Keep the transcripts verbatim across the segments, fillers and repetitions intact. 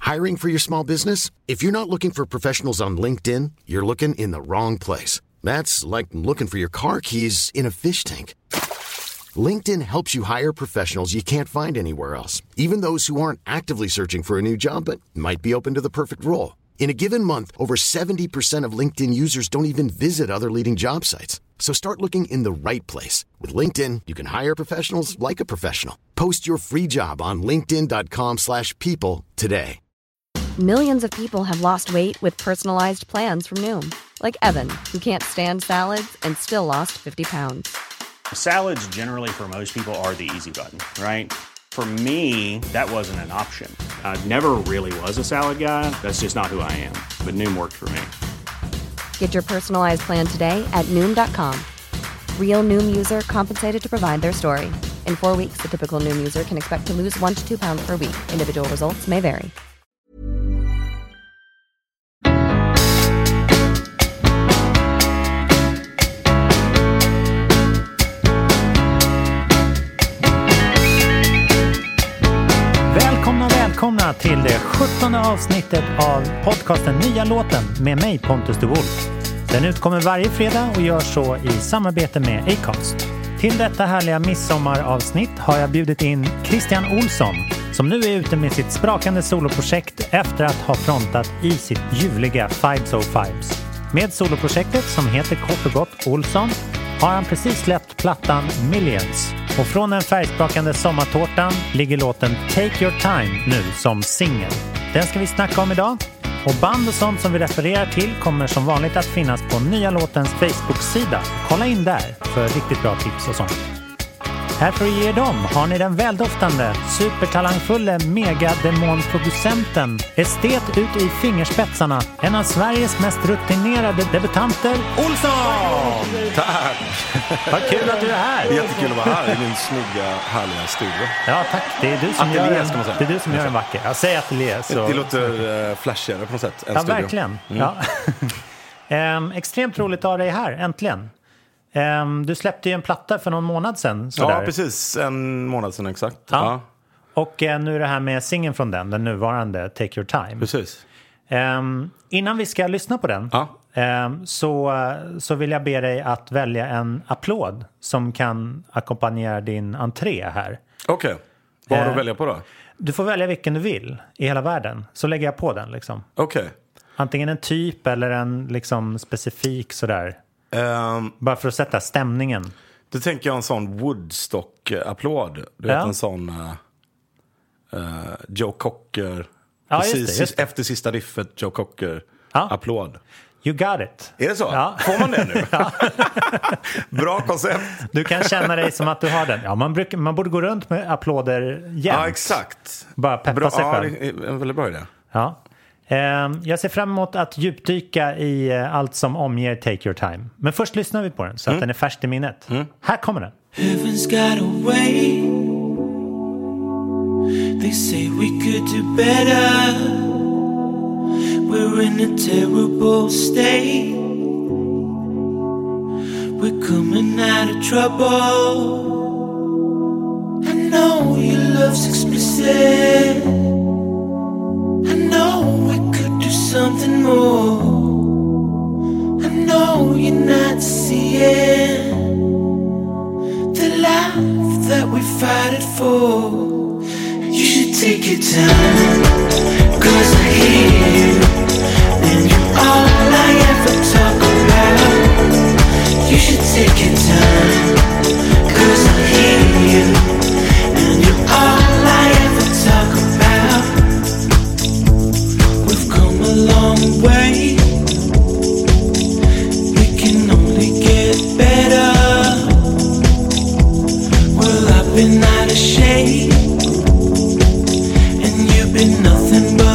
Hiring for your small business? If you're not looking for professionals on LinkedIn, you're looking in the wrong place. That's like looking for your car keys in a fish tank. LinkedIn helps you hire professionals you can't find anywhere else, even those who aren't actively searching for a new job but might be open to the perfect role. In a given month, over seventy percent of LinkedIn users don't even visit other leading job sites. So start looking in the right place. With LinkedIn, you can hire professionals like a professional. Post your free job on linkedin dot com slash people today. Millions of people have lost weight with personalized plans from Noom. Like Evan, who can't stand salads and still lost fifty pounds. Salads generally for most people are the easy button, right? For me, that wasn't an option. I never really was a salad guy. That's just not who I am. But Noom worked for me. Get your personalized plan today at Noom dot com. Real Noom user compensated to provide their story. In four weeks, the typical Noom user can expect to lose one to two pounds per week. Individual results may vary. Välkomna till det sjuttonde avsnittet av podcasten Nya låten med mig Pontus de Wolf. Den utkommer varje fredag och gör så i samarbete med Acast. Till detta härliga midsommaravsnitt har jag bjudit in Christian Olsson som nu är ute med sitt sprakande soloprojekt efter att ha frontat i sitt ljuvliga Fibes oh Fibes. Med soloprojektet som heter kort och gott Olsson har han precis släppt plattan Millions. Och från den färgsprakande sommartårtan ligger låten Take Your Time nu som singel. Den ska vi snacka om idag. Och band och sånt som vi refererar till kommer som vanligt att finnas på Nya låtens Facebook-sida. Kolla in där för riktigt bra tips och sånt. Här för att ge er dem har ni den väldoftande, supertalangfulla megademonproducenten, estet ut i fingerspetsarna, en av Sveriges mest rutinerade debutanter, Olsson! Tack! Vad kul att du är här! Jättekul att vara här i min snygga, härliga studio. Ja, tack. Det är du som ateljé, gör, ska man säga. det är du som gör en vacker. Jag säger ateljé. Så... Det låter uh, flashigare på något sätt än ja, studio. Verkligen. Mm. Ja, verkligen. um, extremt roligt att ha dig här, äntligen. Um, du släppte ju en platta för någon månad sedan. Sådär. Ja, precis. En månad sedan exakt. Ja. Ja. Och uh, nu är det här med singeln från den, den nuvarande Take Your Time. Precis. Um, innan vi ska lyssna på den Ja. um, så, uh, så vill jag be dig att välja en applåd som kan ackompanjera din entré här. Okej. Okay. Vad har du Uh, att välja på då? Du får välja vilken du vill i hela världen. Så lägger jag på den liksom. Okej. Okay. Antingen en typ eller en liksom specifik sådär. Um, Bara för att sätta stämningen. då tänker jag en sån Woodstock-applåd. Du Ja. vet en sån uh, uh, Joe Cocker. Ja, precis just det, just det. efter sista riffet Joe Cocker. Ja. Applåd. You got it. Är det så? Ja. Får man det nu? Bra koncept. Du kan känna dig som att du har den. Ja, man, brukar, man borde gå runt med applåder jämt. Ja, exakt. Bara peppa Bra, sig ja, själv. det är en väldigt bra idé. Ja. Ehm, jag ser fram emot att djupdyka i eh, allt som omger Take Your Time. Men först lyssnar vi på den så att Mm. den är färskt i minnet. Mm. Här kommer den. Heaven's got a way. They say we could do better. We're in a terrible state. We're coming out of trouble. I know your love's explicit. I know we could do something more. I know you're not seeing the life that we fight it for. You should take your time, 'cause I hear you, and you're all I ever talk about. You should take your time, 'cause I hear you, and you're all I ever talk about. We've come a long way. We can only get better. Well, I've been out of shape, and you've been nothing but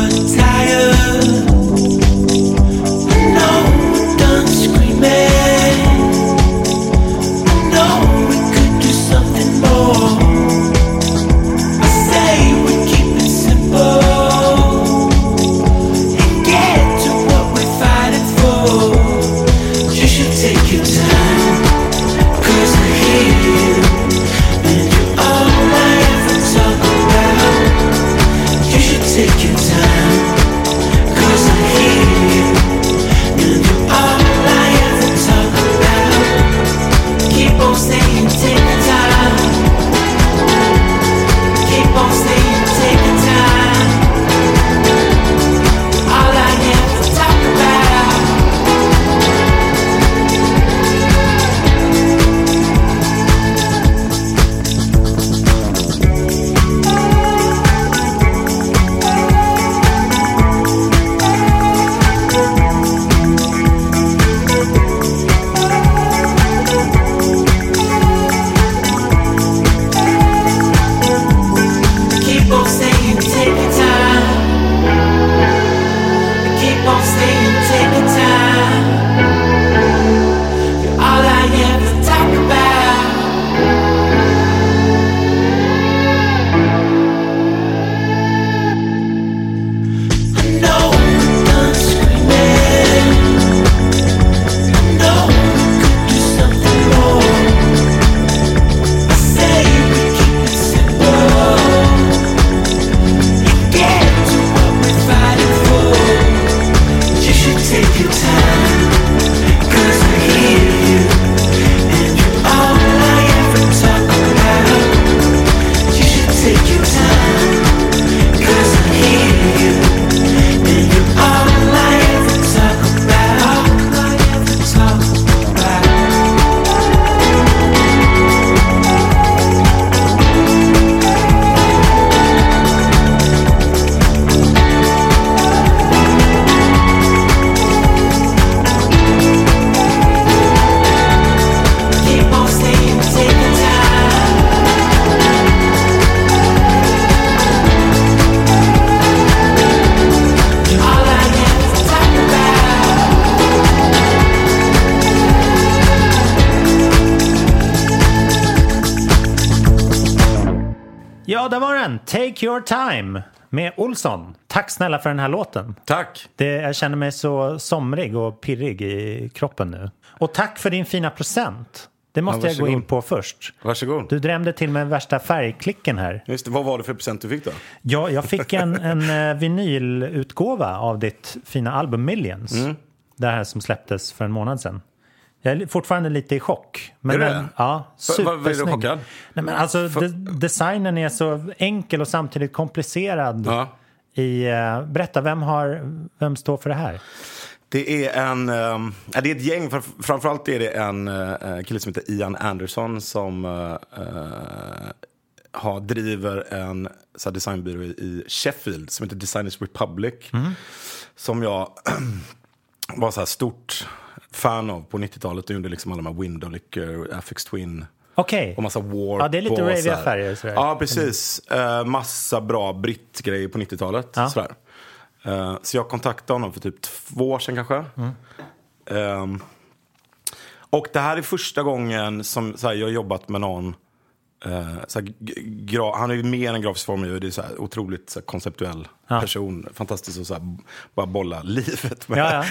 där var den. Take Your Time med Olsson. Tack snälla för den här låten. Tack. Det, jag känner mig så somrig och pirrig i kroppen nu. Och tack för din fina present. Det måste ja, jag gå in på först. Varsågod. Du drämde till med värsta färgklicken här. Just det, vad var det för present du fick då? Ja, jag fick en, en vinylutgåva av ditt fina album Millions. Mm. Det här som släpptes för en månad sedan. Jag är fortfarande lite i chock. Men är det? Den, ja, supersnygg. Vad är du chockad? Nej, men alltså, för... de, designen är så enkel och samtidigt komplicerad. Ja. I, uh, berätta, vem, har, vem står för det här? Det är en, um, det är ett gäng, för, framförallt är det en uh, kille som heter Ian Anderson som uh, uh, har, driver en så här, designbyrå i, i Sheffield som heter Designers Republic. Mm. Som jag var så här stort fan av på nittiotalet. Och gjorde liksom alla de här Windowlicker, Affix Twin. Okej. Okay. Och massa warp. Ja, det är lite raviga färger. Sådär. Ja, precis. Mm. Uh, massa bra brittgrejer på nittiotalet. Ja. Sådär. Uh, så jag kontaktade honom för typ två år sedan kanske. Mm. Um, och det här är första gången som så här, jag har jobbat med någon. Uh, så här, gra- han är ju mer än grafisk form. Det är så här, otroligt så här, konceptuell ja. person. Fantastiskt att så här, bara bolla livet med. Ja, ja.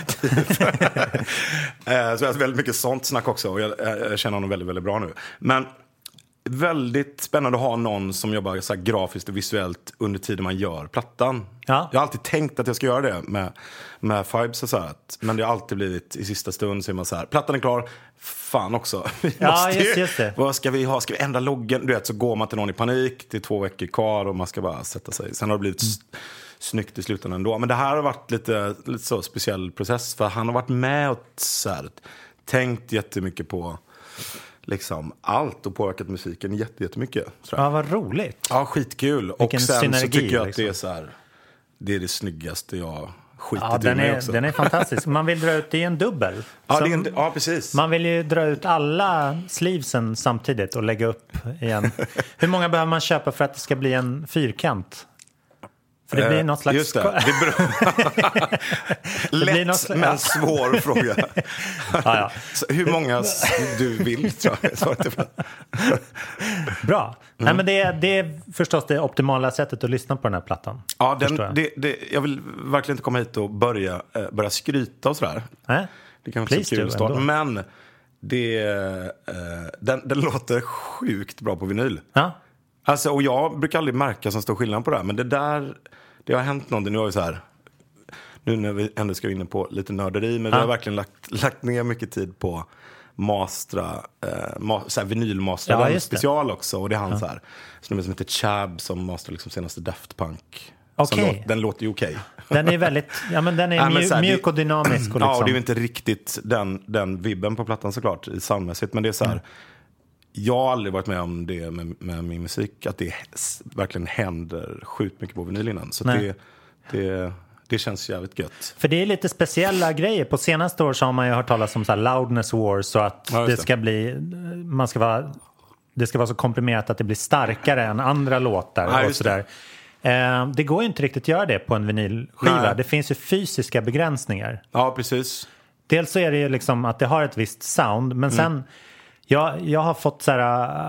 uh, så jag har väldigt mycket sånt snack också. Och jag, jag känner honom väldigt, väldigt bra nu. Men väldigt spännande att ha någon som jobbar så här grafiskt och visuellt under tiden man gör plattan. Ja. Jag har alltid tänkt att jag ska göra det med, med Fibes och så här. Men det har alltid blivit i sista stund så är man så här, plattan är klar, fan också. Vi ja, måste just, ju, just det. Vad ska vi ha? Ska vi ändra loggen? Du vet, så går man till någon i panik, det är två veckor kvar och man ska bara sätta sig. Sen har det blivit mm. snyggt i slutändan ändå. Men det här har varit lite, lite så speciell process för han har varit med och så här, tänkt jättemycket på liksom allt och påverkat musiken jätte, jättemycket. Ja, vad roligt. Ja, skitkul. Vilken och sen synergi, så tycker jag att liksom. det är så här, det är det snyggaste jag skitit ja, den i mig är, också. Den är fantastisk. Man vill dra ut det i en dubbel. Ja, det är en, ja, precis. Man vill ju dra ut alla sleevesen samtidigt och lägga upp igen. Hur många behöver man köpa för att det ska bli en fyrkant? För det blir något slags... Just det, det beror... Lätt det blir något slags... men svår fråga. ja, ja. Så hur många du vill, tror jag. Bra. Mm. Nej, men det, är, det är förstås det optimala sättet att lyssna på den här plattan. Ja, den, jag. Det, det, jag vill verkligen inte komma hit och börja, äh, börja skryta och sådär. Äh? Det kan vara så kul start. Men det, äh, den, den låter sjukt bra på vinyl. Ja. Alltså, och jag brukar aldrig märka som stor skillnad på det här. Men det där, det har hänt någonting. Nu har vi så här, nu när vi ändå ska inne på lite nörderi. Men ja. vi har verkligen lagt, lagt ner mycket tid på mastra, eh, ma, så här vinylmastra. Ja, special också. Och det är han ja. så här, som heter Chab som mastrar liksom senaste Daft Punk. Okay. Låt, den låter ju okej. Okay. Den är väldigt, ja men den är ja, mjuk, här, mjuk och dynamisk. Och liksom. Ja, och det är ju inte riktigt den, den vibben på plattan såklart i soundmässigt. Men det är så här... Mm. Jag har aldrig varit med om det med, med min musik. Att det verkligen händer sjukt mycket på vinyl innan. Så det, det, det känns jävligt gött. För det är lite speciella grejer. På senaste år så har man ju hört talas om så här loudness wars. Så att ja, det ska bli... Man ska vara, det ska vara så komprimerat att det blir starkare än andra låtar. Ja, och så där. Eh, det går ju inte riktigt att göra det på en vinylskiva. Nej. Det finns ju fysiska begränsningar. Ja, precis. Dels så är det ju liksom att det har ett visst sound. Men sen... Mm. Jag, jag har fått så här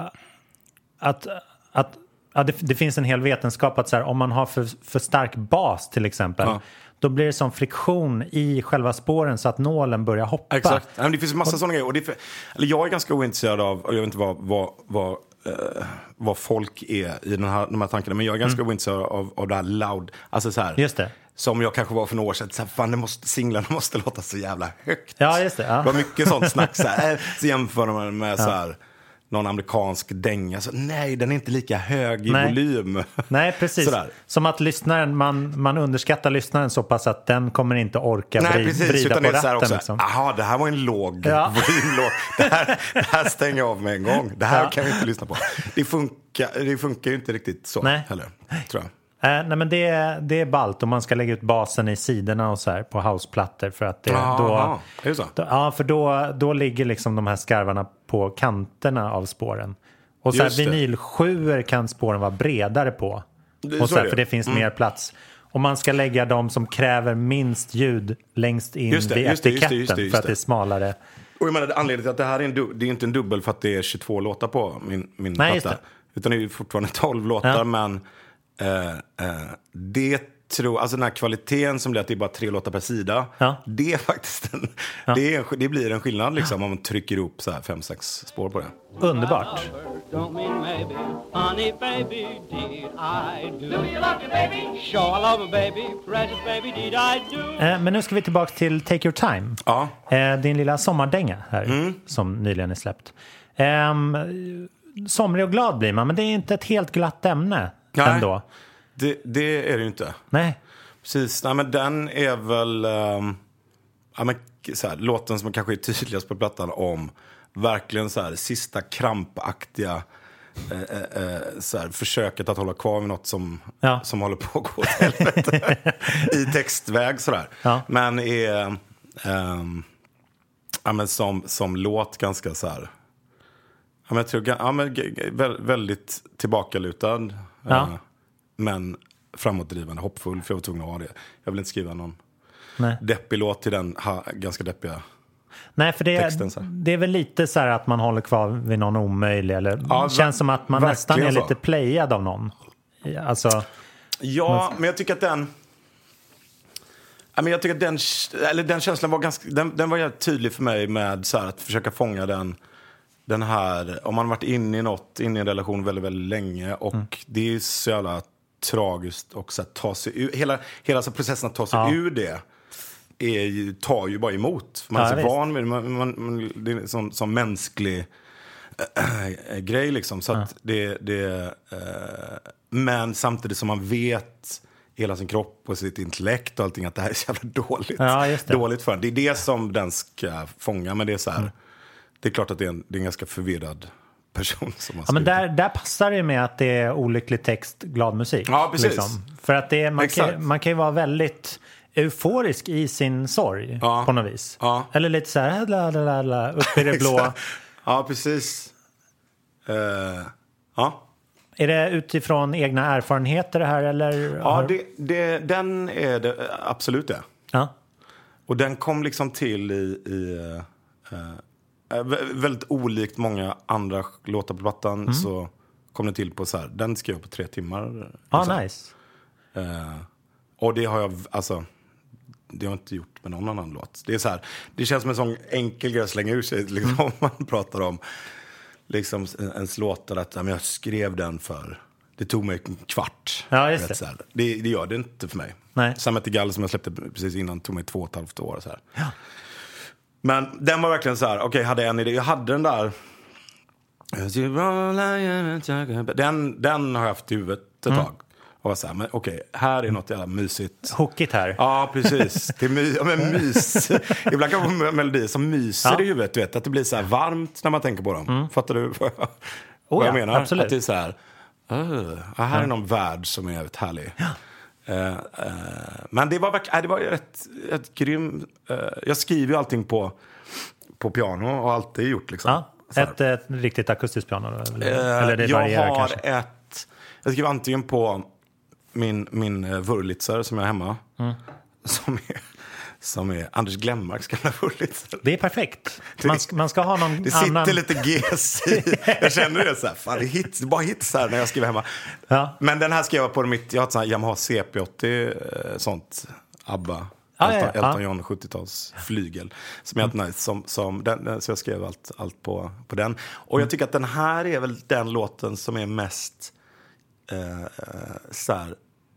att, att, att det, det finns en hel vetenskap att så här, om man har för, för stark bas till exempel ja. då blir det som friktion i själva spåren så att nålen börjar hoppa. Exakt, det finns en massa och, sådana grejer och det är för, eller jag är ganska ointresserad av, och jag vet inte vad, vad, vad, uh, vad folk är i den här, de här tankarna, men jag är ganska mm. ointresserad av, av det här loud, alltså så här. Just det. Som jag kanske var för några år sedan. Så här, fan, det måste, singlarna måste låta så jävla högt. Ja, just det. Ja. Det var mycket sånt snack. Så, här, så jämför man med ja. så här, någon amerikansk dänga. Så, nej, den är inte lika hög i nej. volym. Nej, precis. Sådär. Som att lyssnaren, man, man underskattar lyssnaren så pass att den kommer inte orka nej, bry, precis, vrida utan på det är ratten. Liksom. Jaha, det här var en låg ja. volymlåt. Det här, det här stänger jag av med en gång. Det här ja. kan vi inte lyssna på. Det funkar, det funkar ju inte riktigt så nej. heller, tror jag. Äh, nej men det är, det är ballt om man ska lägga ut basen i sidorna och så här på houseplattor för att det ah, då, ah, är det så? då ja för då, då ligger liksom de här skarvarna på kanterna av spåren. Och så här, vinylsjuor kan spåren vara bredare på. Det, och så här, för det finns mm. mer plats. Och man ska lägga de som kräver minst ljud längst in just det, vid just det, etiketten just det, just det, just för att det är smalare. Och jag menar, anledningen till att det här är, en du- det är inte en dubbel för att det är tjugotvå låtar på min, min nej, platta. Utan det är ju fortfarande tolv låtar, ja. men eh, eh, det tror, alltså den här kvaliteten som blir att det är bara tre låtar per sida, ja. det är faktiskt en, ja. det, är, det blir en skillnad liksom om man trycker ihop så här fem, sex spår på det. Underbart. Eh, men nu ska vi tillbaka till Take Your Time. Ja. Eh, din lilla sommardänga här, mm. som nyligen är släppt. Eh, somrig och glad blir man, men det är inte ett helt glatt ämne. Nej. Ändå. Det, det är det ju inte. Nej. Precis, nej men den är väl um, ja, men, så här, låten som kanske är tydligast på plattan om verkligen så här sista krampaktiga eh, eh, så här, försöket att hålla kvar med något som, ja. som håller på att gå åt helvete i textväg sådär. Ja. Men är um, ja, men som, som låt ganska så här, ja, men jag tror, ja, men, väldigt tillbakalutad. Ja. Uh, Men framåtdrivande, hoppfull, för jag var tvungen att ha det. Jag vill inte skriva någon Nej. deppig låt till den ha, ganska deppiga Nej, för det är, texten. Så. Det är väl lite så här att man håller kvar vid någon omöjlig. Eller ja, känns som att man nästan är så. Lite playad av någon. Alltså, ja, man... men jag tycker att den... Ja, men jag tycker att den, eller den känslan var ganska... Den, den var jävligt tydlig för mig med så här, att försöka fånga den... Den här, om man har varit inne i något, inne i en relation väldigt, väldigt länge. Och mm. det är så jävla tragiskt och så att ta sig ur, hela, hela alltså processen att ta sig ja. ur det är ju, tar ju bara emot. Man är ja, så van vid det, man, man, man, det är en sån, sån mänsklig äh, grej liksom. Så ja. att det, det äh, men samtidigt som man vet hela sin kropp och sitt intellekt och allting att det här är så jävla dåligt. Ja, just det. Dåligt för en. Det är det som den ska fånga, men det är så här... Mm. Det är klart att det är en, det är en ganska förvirrad person som har ja, men där, där passar det med att det är olycklig text, glad musik. Ja, precis. Liksom. För att det är, man, kan, man kan ju vara väldigt euforisk i sin sorg ja. på något vis. Ja. Eller lite så här, la, la, la, la, upp i det blå. Ja, precis. Uh, ja. Är det utifrån egna erfarenheter det här? Eller ja, har... det, det, den är det absolut det. Ja. Och den kom liksom till i... i uh, väldigt olikt många andra låtar på plattan mm. så kom det till på så här, den skrev jag på tre timmar. Ja, ah, nice. Uh, och det har jag, alltså det har jag inte gjort med någon annan låt. Det är så här, det känns som en sån enkel grej att slänga ur sig liksom, mm. om man pratar om liksom ens låtar att ja, men jag skrev den för, det tog mig en kvart. Ja, just det. Så här. Det, det gör det inte för mig. Nej. Samma till Gall som jag släppte precis innan tog mig två och ett halvt år så här. Ja. Men den var verkligen så här, okej, okay, hade en idé. Jag hade den där... Den, den har jag haft i huvudet ett mm. tag. Och var så här, men okej, okay, här är något jävla mysigt. Hookigt här. Ja, precis. Det är my, ja, men mys. Ibland kan det vara melodier som myser ja. i huvudet, du vet. Att det blir så här varmt när man tänker på dem. Mm. Fattar du vad jag, oh, vad jag ja, menar? Absolut. Att det är så här, uh, här är någon värld som är jävligt härlig. Ja. Uh, uh, men det var verkligen uh, det var rätt, rätt grym. Uh, jag skriver ju allting på, på piano och alltid gjort liksom. Ja, ett, ett riktigt akustiskt piano? Eller, uh, eller det jag har kanske. ett... Jag skriver antingen på min, min uh, Wurlitzer som jag har hemma. Mm. Som är... Som är Anders Glenmarks gamla Wurlitzer. Det är perfekt. Man ska, man ska ha någon det sitter annan... lite ges i. Jag känner det så här. Fan, det är hits, det är bara hits här när jag skriver hemma. Ja. Men den här skrev jag på mitt... Jag har ett sånt här Yamaha C P åttio. Sånt ABBA. Ah, Elton, ja, ja. Elton John sjuttio-tals flygel. Som är helt mm. nice. Som, som den, så jag skrev allt, allt på, på den. Och jag tycker att den här är väl den låten som är mest... Eh, så här...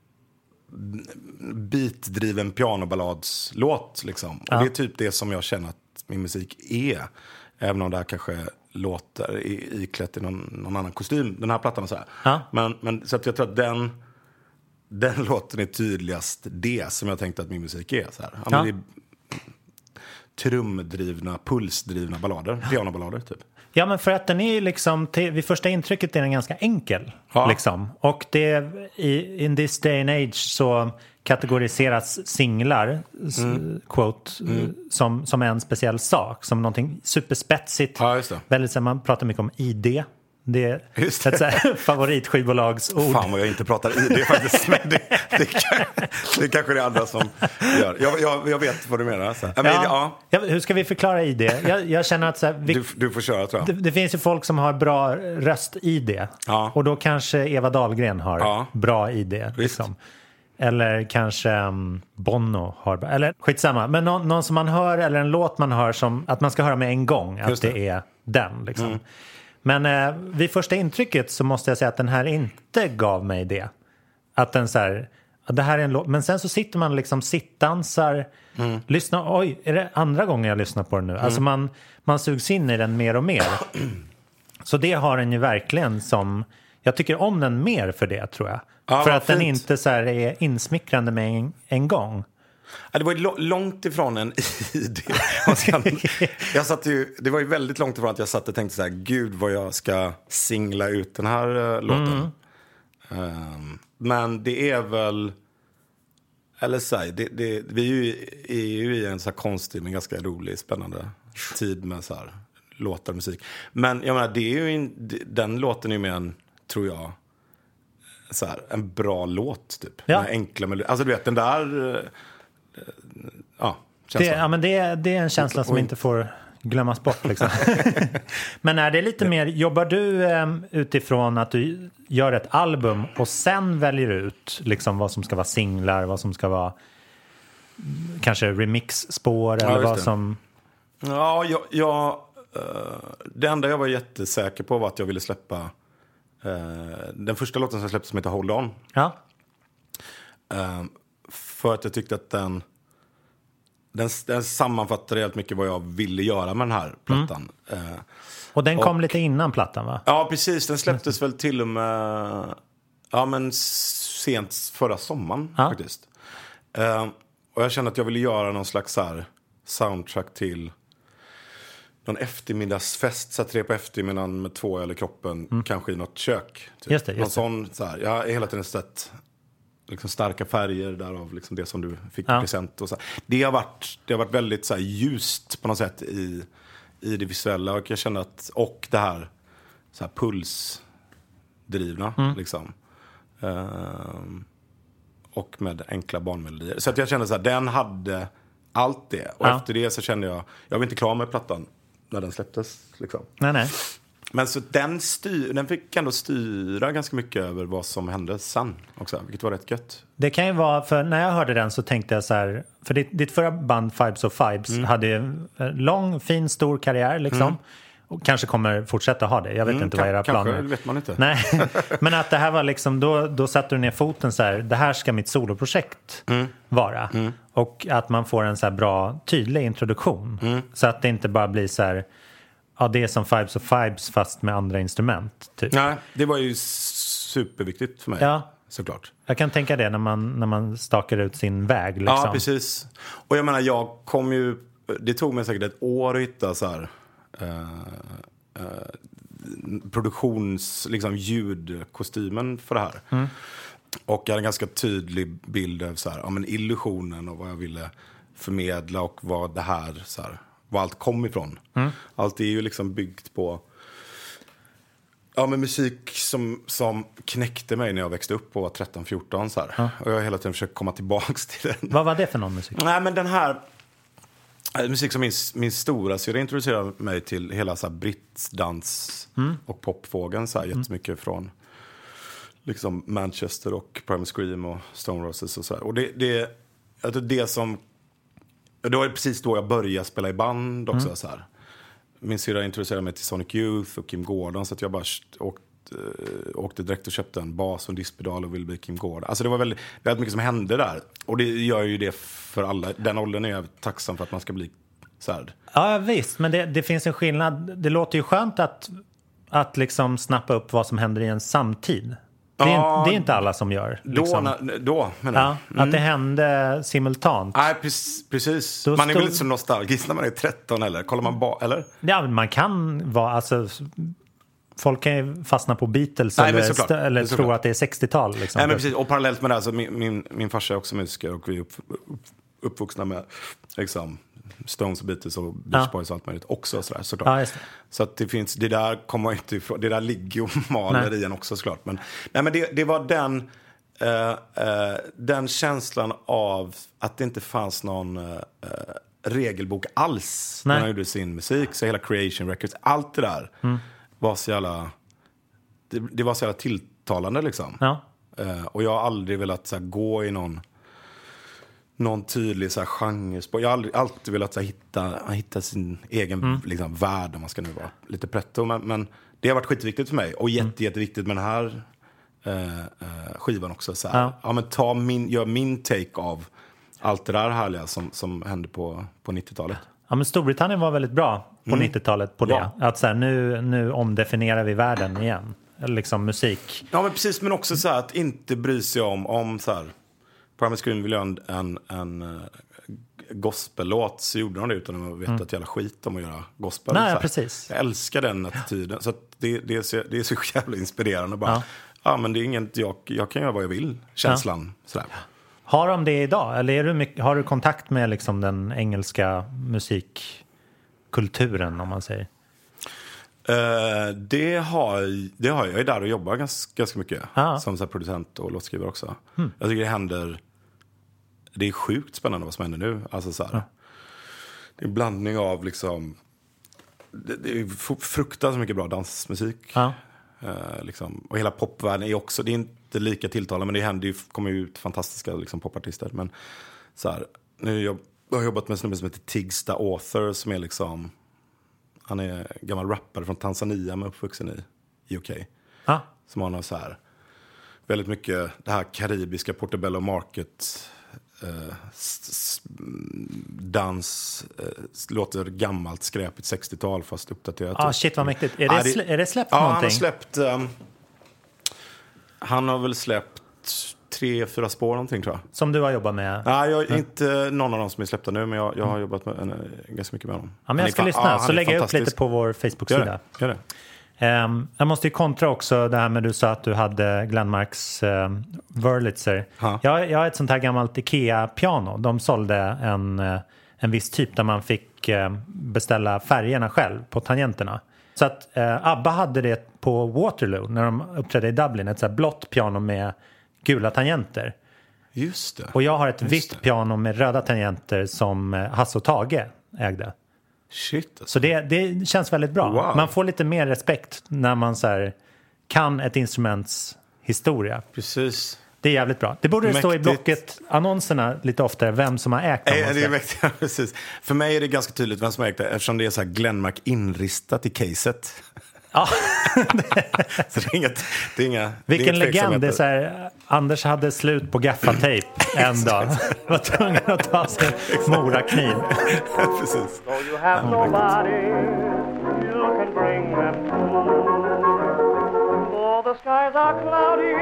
beatdriven pianoballadslåt liksom. Och ja. det är typ det som jag känner att min musik är. Även om det här kanske låter i, iklätt i någon, någon annan kostym. Den här plattan och så här. Ja. Men, men så att jag tror att den den låten är tydligast det som jag tänkte att min musik är. Så här. Ja, ja. Men det är trumdrivna, pulsdrivna ballader. Pianoballader typ. Ja, men för att den är ju liksom, till, vid första intrycket är den ganska enkel. Ja. Liksom. Och det i in this day and age så kategoriseras singlar, mm. quote, mm. som, som en speciell sak. Som någonting superspetsigt. Ja, just det. Väldigt, man pratar mycket om I D. Det är Just ett det. favoritskivbolagsord. Fan vad jag inte pratar i det faktiskt. Men det, det, kan, det kanske det är andra som gör. Jag, jag, jag vet vad du menar. Så. Men, ja, ja. Ja, hur ska vi förklara I D? Jag, jag känner att så här, vi, du, du får köra tror jag. Det, det finns ju folk som har bra röst I D. Ja. Och då kanske Eva Dahlgren har ja. bra I D. Liksom. Eller kanske um, Bono har bra. Eller skitsamma. Men någon, någon som man hör eller en låt man hör som att man ska höra med en gång. Att det. det är den liksom. Mm. Men eh, vid första intrycket så måste jag säga att den här inte gav mig det. Att den så här, det här är en låt. Men sen så sitter man liksom sittdansar, mm. lyssnar, oj, är det andra gången jag lyssnar på den nu? Mm. Alltså man, man sugs in i den mer och mer. Så det har den ju verkligen som, jag tycker om den mer för det tror jag. Ja, för att fint. Den inte så här är insmickrande med en, en gång. Ja, det var ju långt ifrån en I D. Jag satt ju, det var ju väldigt långt ifrån att jag satt och tänkte så här, gud vad jag ska singla ut den här uh, låten. Mm. Um, men det är väl, eller så här, det, det, vi är ju, är ju i en så här konstig men ganska rolig, spännande tid med så här låtar och musik. Men jag menar, det är ju in, den låten är ju mer en, tror jag, så här, en bra låt typ. Ja. Med enkla melodier. Alltså du vet, den där... Uh, Ja, det, ja, men det, det är en känsla som inte får glömmas bort liksom. Men är det lite mer, jobbar du um, utifrån att du gör ett album och sen väljer ut liksom vad som ska vara singlar, vad som ska vara kanske remix-spår eller ja, vad som... Ja, jag, jag, uh, det enda jag var jättesäker på var att jag ville släppa uh, den första låten som jag släppte som heter Hold On. Ja. Uh, För att jag tyckte att den, den, den sammanfattade helt mycket vad jag ville göra med den här plattan. Mm. Eh, och den kom och, lite innan plattan va? Ja, precis. Den släpptes mm. väl till och med ja, men sent förra sommaren ja. faktiskt. Eh, och jag kände att jag ville göra någon slags så här soundtrack till någon eftermiddagsfest. Så tre på eftermiddagen med två öl i kroppen. Mm. Kanske i något kök. Typ. Just det, just någon det. Sån, så här, jag har hela tiden sett... liksom starka färger därav liksom det som du fick ja. present och så. Det har varit det har varit väldigt så här ljust på något sätt i i det visuella och jag känner att och det här så här pulsdrivna mm. liksom. Um, och med enkla barnmelodier. Så att jag kände så här den hade allt det och ja. efter det så kände jag jag var inte klar med plattan när den släpptes liksom. Nej nej. Men så den, styr, den fick ändå styra ganska mycket över vad som hände sen också, vilket var rätt gött. Det kan ju vara, för när jag hörde den så tänkte jag så här, för ditt, ditt förra band Fibes of Fibes mm. hade en lång, fin, stor karriär liksom. Mm. Och kanske kommer fortsätta ha det. Jag vet mm, inte kan, vad era planer är. Kanske, vet man inte. Nej, men att det här var liksom, då, då satte du ner foten så här, det här ska mitt soloprojekt mm. vara. Mm. Och att man får en så här bra, tydlig introduktion. Mm. Så att det inte bara blir så här, ja, det är som Fibes of Fibes fast med andra instrument. Typ. Nej, det var ju superviktigt för mig. Ja. Såklart. Jag kan tänka det när man, när man stakar ut sin väg. Liksom. Ja, precis. Och jag menar, jag kom ju... Det tog mig säkert ett år att hitta så här... Uh, uh, produktions... Liksom ljudkostymen för det här. Mm. Och jag hade en ganska tydlig bild av så här, ja, men illusionen och vad jag ville förmedla och vad det här... Så här var allt kom ifrån. Mm. Allt är ju liksom byggt på ja, men musik som, som knäckte mig när jag växte upp och var tretton fjorton så här. Ja. Och jag har hela tiden försökt komma tillbaks till den. Vad var det för någon musik? Nej, men den här musik som min, min stora så jag introducerade mig till hela så här brittdans mm. och popfågeln så här jättemycket mm. från liksom Manchester och Primal Scream och Stone Roses och så här. Och det det alltså det som det var precis då jag började spela i band också mm. så här. Min syrra introducerade mig till Sonic Youth och Kim Gordon så att jag bara åkte, åkte direkt och köpte en bas och en diskpedal och ville bli Kim Gordon. Alltså det var väldigt, väldigt mycket som hände där. Och det gör ju det för alla. Den åldern är jag tacksam för att man ska bli så här. Ja visst, men det, det finns en skillnad. Det låter ju skönt att, att liksom snappa upp vad som händer i en samtid. Det är, ja, det är inte alla som gör. Liksom. Då, då menar jag. Ja, mm. Att det hände simultant. Nej, precis. precis. Då man är stod... väl lite så nostalgisk när man är tretton, eller? Kollar man ba- eller? Ja, man kan vara... Alltså, folk kan ju fastna på Beatles. Nej, eller, st- eller tro att det är sextiotal. Liksom. Nej, men precis. Och parallellt med det, alltså, min, min, min farsa är också musiker och vi är upp, upp, uppvuxna med liksom, Stones och Beatles och Beach Boys och allt möjligt också sådär, såklart. Ja, just det. Så att det finns, det där kommer inte ifrån, det där ligger och maler i en också såklart. Men, nej, men det, det var den, uh, uh, den känslan av att det inte fanns någon uh, regelbok alls nej. när han gjorde sin musik. Så hela Creation Records, allt det där mm. var så jävla, det, det var så jävla tilltalande liksom. Ja. Uh, och jag har aldrig velat så här, gå i någon någon tydlig så här genrespår. Jag har aldrig, alltid velat så här, hitta, hitta sin egen mm. liksom, värld, om man ska nu vara lite pretto. Men, men det har varit skitviktigt för mig. Och jätte, mm. jätteviktigt med den här uh, uh, skivan också. Så här. Ja. Ja, men ta min, gör min take av allt det där härliga som, som hände på, på nittiotalet. Ja, men Storbritannien var väldigt bra på mm. nittiotalet på det. Ja. Att så här, nu, nu omdefinierar vi världen igen. Liksom musik. Ja, men precis. Men också så här, att inte bry sig om, om så här, Primal Scream vill göra en, en, en uh, gospellåt, så gjorde de det utan att veta mm. ett jävla skit om att göra gospel. Nej, ja, precis. Jag älskar den attityden. Så att det, det, är så, det är så jävla inspirerande. Bara, ja. ja, men det är inget, jag, jag kan göra vad jag vill. Känslan. Ja. Sådär. Har de det idag? Eller är du mycket, har du kontakt med liksom den engelska musikkulturen, om man säger? Uh, det, har, det har jag. Jag är där och jobbar ganska, ganska mycket. Ah. Som så här producent och låtskrivare också. Mm. Jag tycker det händer... Det är sjukt spännande vad som händer nu. Alltså så här, ah. Det är en blandning av liksom... Det, det är fruktansvärt mycket bra dansmusik. Ah. Uh, liksom. Och hela popvärlden är också... Det är inte lika tilltalande, men det händer ju, kommer ju ut fantastiska liksom, popartister. Men så här, nu jag, jag har jobbat med en snubbe som heter Tigsta Author, som är liksom... Han är gammal rappare från Tanzania, men uppvuxen i U K. Ah. Som har någon så här väldigt mycket det här karibiska Portobello Market eh, s- s- dans eh, låter gammalt skräpigt sextiotal fast uppdaterat. Ah, shit vad mäktigt. Är det, ah, det, är det släppt ja, någonting? Han har släppt um, han har väl släppt tre, fyra spår någonting, tror jag. Som du har jobbat med? Nej, jag, mm. inte någon av dem som är släppta nu, men jag, jag har jobbat med, en, ganska mycket med dem. Ja, men jag ska fan, lyssna, ah, så lägger jag upp lite på vår Facebook-sida. Gör det, gör det. Um, jag måste ju kontra också det här med du sa att du hade Glenmarks uh, Wurlitzer. Jag, jag har ett sånt här gammalt Ikea-piano. De sålde en, uh, en viss typ där man fick uh, beställa färgerna själv på tangenterna. Så att uh, ABBA hade det på Waterloo när de uppträdde i Dublin. Ett så här blått piano med gula tangenter. Just det. Och jag har ett Just vitt det. piano med röda tangenter som Hasse och Tage ägde. Shit. Alltså. Så det, det känns väldigt bra. Wow. Man får lite mer respekt när man så här, kan ett instruments historia. Precis. Det är jävligt bra. Det borde det stå i Mäktigt. blocket annonserna lite oftare, vem som har ägt dem. Nej, det är mäktigt, ja, precis. För mig är det ganska tydligt vem som har ägt det, eftersom det är så här Glenmark inristat i caset. Ja. Så det är inget, det är inga, vilken det är legend. Det är så här, Anders hade slut på gaffatejp en dag. Var tvungen att ta sin morakniv. Precis. So you have nobody you can bring them to. Oh, the skies are cloudy.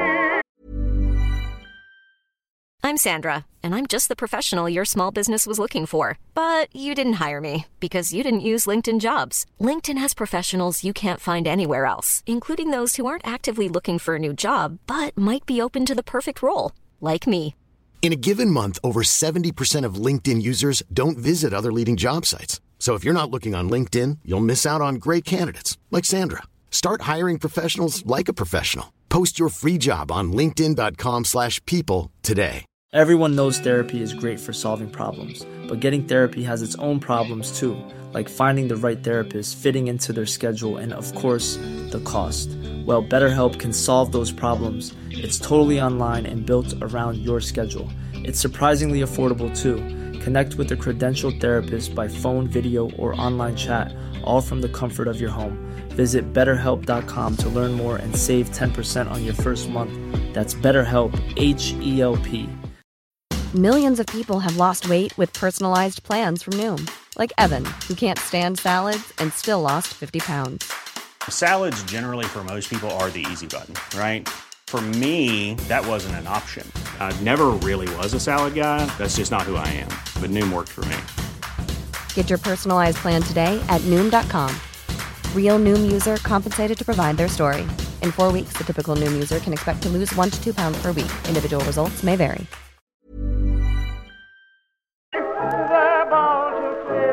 I'm Sandra, and I'm just the professional your small business was looking for. But you didn't hire me because you didn't use LinkedIn Jobs. LinkedIn has professionals you can't find anywhere else, including those who aren't actively looking for a new job, but might be open to the perfect role, like me. In a given month, over seventy percent of LinkedIn users don't visit other leading job sites. So if you're not looking on LinkedIn, you'll miss out on great candidates like Sandra. Start hiring professionals like a professional. Post your free job on linkedin dot com slash people today. Everyone knows therapy is great for solving problems, but getting therapy has its own problems too, like finding the right therapist, fitting into their schedule, and of course, the cost. Well, BetterHelp can solve those problems. It's totally online and built around your schedule. It's surprisingly affordable too. Connect with a credentialed therapist by phone, video, or online chat, all from the comfort of your home. Visit better help dot com to learn more and save ten percent on your first month. That's BetterHelp, H E L P. Millions of people have lost weight with personalized plans from Noom. Like Evan, who can't stand salads and still lost fifty pounds. Salads generally for most people are the easy button, right? For me, that wasn't an option. I never really was a salad guy. That's just not who I am. But Noom worked for me. Get your personalized plan today at Noom dot com. Real Noom user compensated to provide their story. In four weeks, the typical Noom user can expect to lose one to two pounds per week. Individual results may vary. They're bound to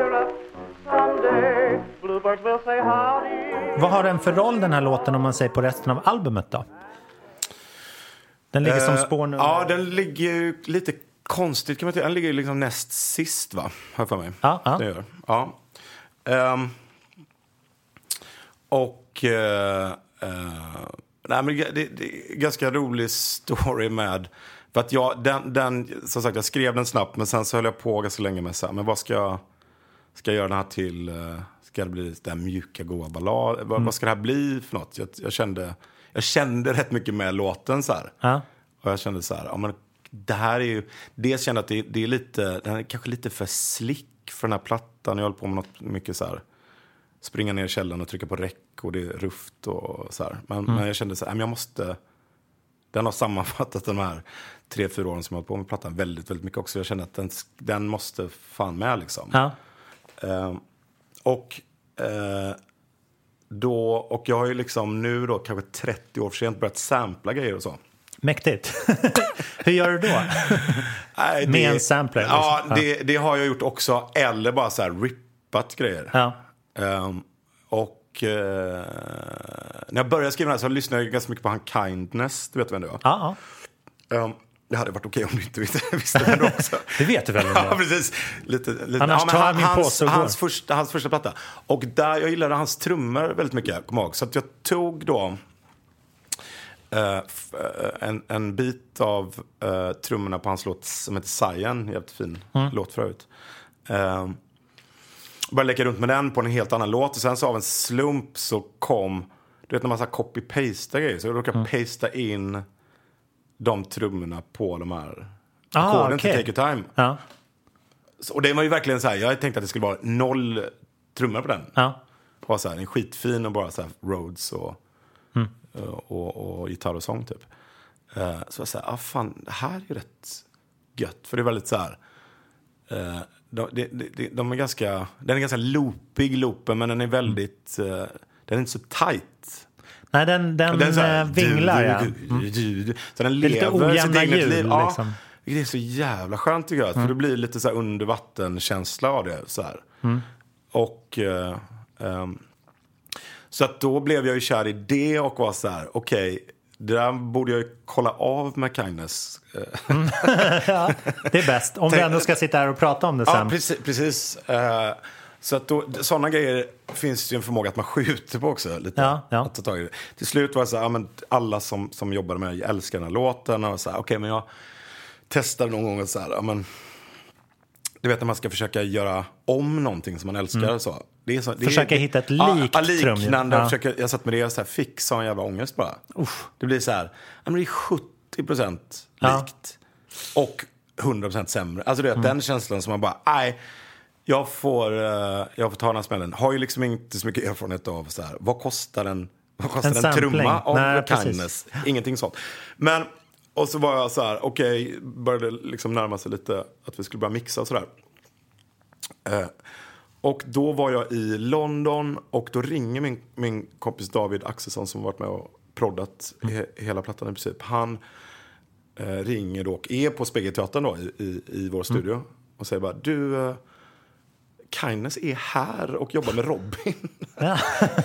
vad har den för roll den här låten om man säger på resten av albumet då? Den ligger som spårnummer. Ja, den ligger ju lite konstigt kan man säga. Den ligger liksom näst sist va? Har för mig. Ja, ja. Det gör. Ja. Um, och uh, uh, nej, men det, det är ganska rolig story med för att jag den, den som sagt jag skrev den snabbt men sen så höll jag på ganska länge med så här, men vad ska jag ska jag göra den här till uh, ska det bli den mjuka goa ballad mm. vad, vad ska det här bli för något? Jag, jag kände jag kände rätt mycket med låten så här. Ja. Och jag kände så här, ja men det här är ju dels kände att det, det är lite den är kanske lite för slick för den här plattan. Jag håller på med något mycket så här springa ner i källaren och trycka på räck och det är ruft och så här. Men, mm. men jag kände så här, jag måste den har sammanfattat de här tre, fyra åren som jag hållit på med plattan väldigt, väldigt mycket också. Jag kände att den, den måste fan med liksom. Ja. Uh, och uh, då, och jag har ju liksom nu då kanske trettio år för sent börjat sampla grejer och så. Mäktigt. Hur gör du då? Nej, med det, en sampler? Liksom. Ja, ja. Det, det har jag gjort också. Eller bara så här rippat grejer. Ja. Um, och uh, när jag började skriva den här så lyssnade jag ganska mycket på han Kindness. Du vet vem det var? Ja. Um, det hade varit okej om du inte visste, visste det också. Det vet du väl? Ja, precis. Lite, lite. Annars ja, tar han, min hans, påse och hans, går. första, hans första platta. Och där jag gillade hans trummor väldigt mycket, kom ihåg. Så att jag tog då uh, f- en, en bit av uh, trummorna på hans låt som heter Cyan. Jävligt fin mm. låt förut. Uh, började leka runt med den på en helt annan låt. Och sen så av en slump så kom, du vet när man så copy-pasta grejer. Så jag råkade mm. pasta in de trummorna på de här ah, ackorden okay. till Take Your Time. Ja. Så, och det var ju verkligen så här, jag tänkte att det skulle vara noll trummor på den. Ja. Och så här, en skitfin och bara så här Rhodes och, mm. och, och, och gitarr och sång typ. Uh, så jag säger, ah fan, det här är ju rätt gött. För det är väldigt så här, uh, de, de, de, de är ganska, den är ganska loopig loopen, men den är väldigt, uh, den är inte så tight. Nej, den, den, den här, vinglar, ja. Mm. Så den lever lite ojämna ljud, liv. Ja, liksom. det är så jävla skönt tycker jag. Mm. För det blir lite så här undervattenkänsla av det. Så här. Mm. Och uh, um, så att då blev jag ju kär i det och var så här, okej, okay, det där borde jag ju kolla av med Kindness. Mm. Ja, det är bäst. Om vi ändå ska sitta här och prata om det sen. Ja, precis. precis. Uh, Så att då, sådana grejer finns det ju en förmåga att man skjuter på också. Lite, ja, ja. Att ta tag i det. Till slut var det så här, ja, men alla som, som jobbade med jag älskar den här låten. Och så här, okej, okay, men jag testade någon gång och så här, ja, men du vet när man ska försöka göra om någonting som man älskar. Mm. Så. Det är så, det försöka är, hitta ett likt ja, liknande. Ja. Försöka, jag satt med det och så här, fick sån jävla ångest bara. Uff. Det blir så här, ja, men det är sjuttio procent likt. Ja. Och hundra procent sämre. Alltså det är mm. den känslan som man bara, nej. Jag får, uh, jag får ta den här smällen. Har ju liksom inte så mycket erfarenhet av så här, vad kostar en, vad kostar en, en trumma av Nej, Kindness? Precis. Ingenting sånt. Men, och så var jag så här, okej, okay, började liksom närma sig lite att vi skulle börja mixa och sådär. Uh, och då var jag i London och då ringer min, min kompis David Axelsson som varit med och proddat mm. he, hela plattan i princip. Han uh, ringer då och är på Spegelteatern då i, i, i vår studio mm. och säger bara, du... Uh, Kindness är här och jobbar med Robin. Ja.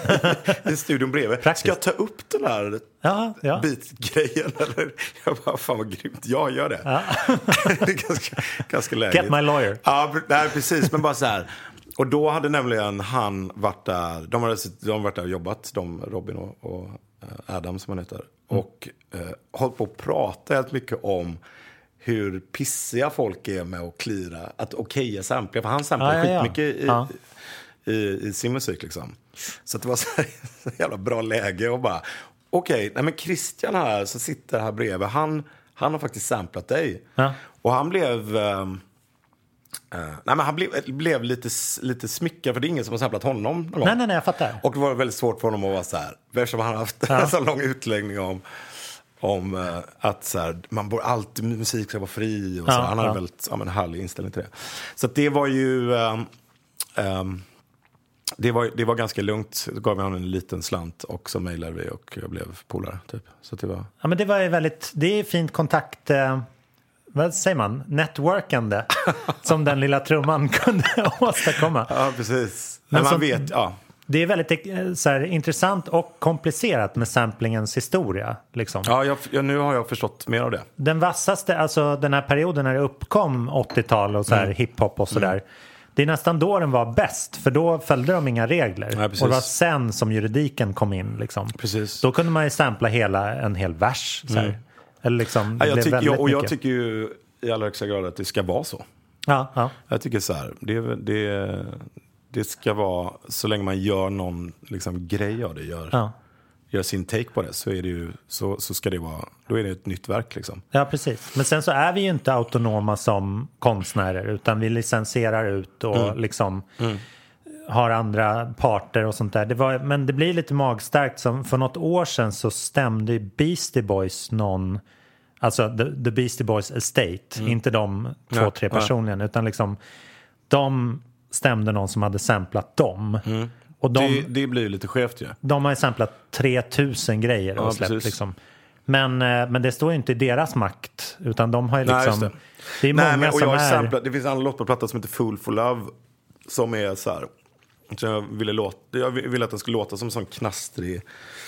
I studion bredvid. Praktiskt. Ska jag ta upp den här ja, ja. beatgrejen? Eller? Jag bara, fan vad grymt. Jag gör det. Ja. Det är ganska, ganska lägligt. Get my lawyer. Ja, nej, precis. Men bara så här. Och då hade nämligen han varit där. De hade, de hade varit där och jobbat. De, Robin och, och Adam som han heter. Mm. Och eh, hållit på att prata helt mycket om hur pissiga folk är med att klira, att okeja sampla. För han samplar ja, ja, ja. skitmycket i, ja. i, i, i sin musik liksom. Så det var så, här, så jävla bra läge och bara, okej, okay, men Christian här som sitter här bredvid, han, han har faktiskt samplat dig. Ja. Och han blev, uh, uh, nej men han blev, blev lite, lite smyckad för det är ingen som har samplat honom någon gång. Nej, nej, nej, jag fattar. Och det var väldigt svårt för honom att vara så här, eftersom han har haft ja. en så lång utläggning om om uh, att så här, man borde alltid musik ska vara fri och så. Ja, han hade ja. väldigt ja, men, härlig inställning till det. Så att det var ju um, um, det var det var ganska lugnt. Då gav vi honom en liten slant och så mejlade vi och jag blev polare typ. Så det var Ja, men det var ju väldigt det är fint kontakt eh, vad säger man? Networkande som den lilla trumman kunde åstadkomma. Ja, precis. Men man som, vet ja. det är väldigt så här, intressant och komplicerat med samplingens historia. Liksom. Ja, jag, jag, nu har jag förstått mer av det. Den vassaste, alltså den här perioden när det uppkom åttiotal och så här, mm. hiphop och sådär. Mm. Det är nästan då den var bäst, för då följde de inga regler. Ja, och det var sen som juridiken kom in. Liksom. Precis. Då kunde man ju sampla hela, en hel vers. Så här. Mm. Eller liksom, ja, jag tyck, jag, och jag mycket. tycker ju i allra högsta grad att det ska vara så. Ja, ja. Jag tycker så här, det, det, det ska vara, så länge man gör någon liksom, grej av det, gör, ja. gör sin take på det, så, är det ju, så, så ska det vara, då är det ett nytt verk liksom. Ja, precis. Men sen så är vi ju inte autonoma som konstnärer, utan vi licensierar ut och mm. liksom mm. har andra parter och sånt där. Det var, men det blir lite magstarkt. Som för något år sedan så stämde Beastie Boys någon, alltså The, the Beastie Boys Estate, mm. inte de två, ja, tre personligen, ja. utan liksom de stämde någon som hade samplat dem. Mm. Och de, det, det blir ju lite skevt ju. Ja. De har ju samplat tre tusen grejer och ja, släppt liksom. Men, men det står ju inte i deras makt, utan de har ju liksom... Nej, det. det är Nej, många men, och som jag är... samplat, det finns en låt på plattan som heter Fool for Love, som är så här... Så jag, ville låta, jag ville att den skulle låta som en sån knastrig